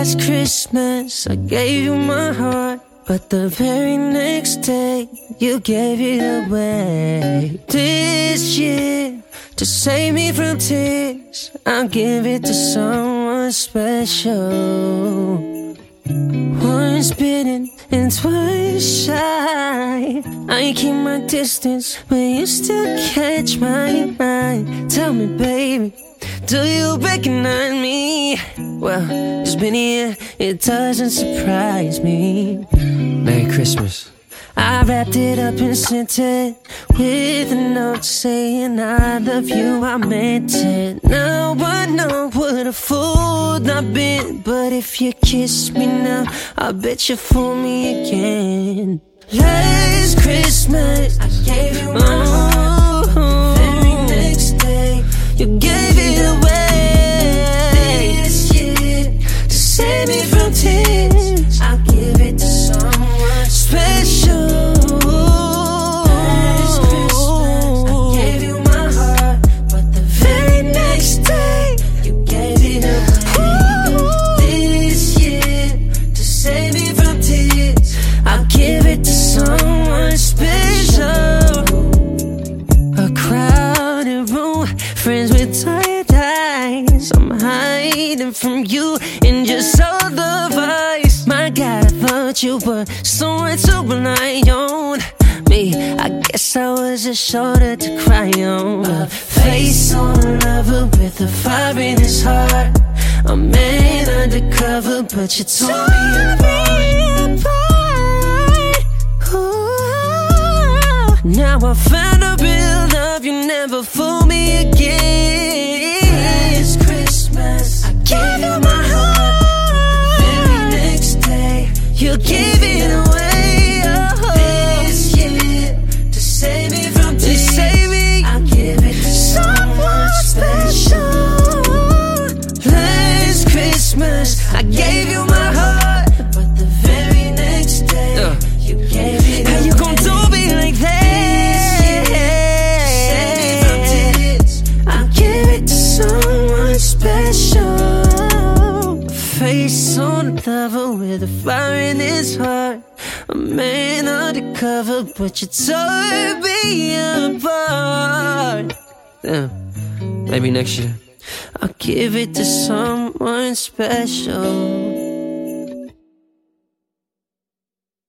Last Christmas, I gave you my heart, but the very next day, you gave it away. This year, to save me from tears, I'll give it to someone special. Once bitten and twice shy, I keep my distance, but you still catch my eye. Tell me, baby, do you recognize me? Well, it's been a year, it doesn't surprise me. Merry Christmas. I wrapped it up and sent it with a note saying I love you, I meant it. Now I know what a fool I've been, but if you kiss me now, I bet you fool me again. Last Christmas, I gave you my heart. The very next day, you gave it away. This year, to save me from tears, I'll give it to someone special. Last Christmas, I gave you my heart, but the very next day, you gave it away. This year, to save me from tears, I'll give it to someone special. A crowded room, friends with tired eyes. I'm hiding from you and just all the vice. My God, I thought you were someone to rely on. Me, I guess I was a shoulder to cry on. A face on a lover with a fire in his heart. A man undercover, but you tore me apart. Now I found a real love, you never fool me again. Last Christmas, I gave you my heart. Very next day, you gave it away. Oh. This year, to save me from tears, I'll give it to someone special. Last Christmas, I gave you my heart, but the very next day, you gave it away. How you gon' do me like that? Special face on a lover with a fire in his heart. A man undercover, but you tore me apart. Yeah, maybe next year I'll give it to someone special.